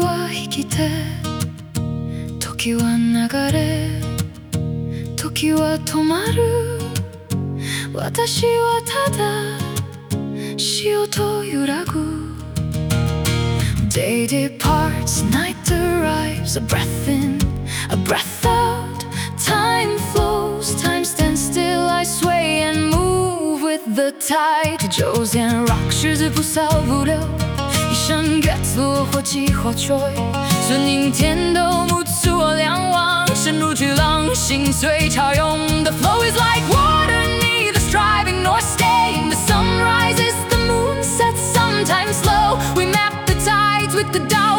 は生きて時は流れ時は止まる私はただ潮と揺らぐ Day departs, night arrives, a breath in, a breath out. Time flows, time stands still. I sway and move with the tide. 就像 rock 狮子不扫不留，一生月落或急或坠，顺应天斗，目出我两忘，深入巨浪，心随潮涌。The flow is like water, neither striving nor staying. The sun rises, the moon sets, sometimes slow. We map the tides with the Tao.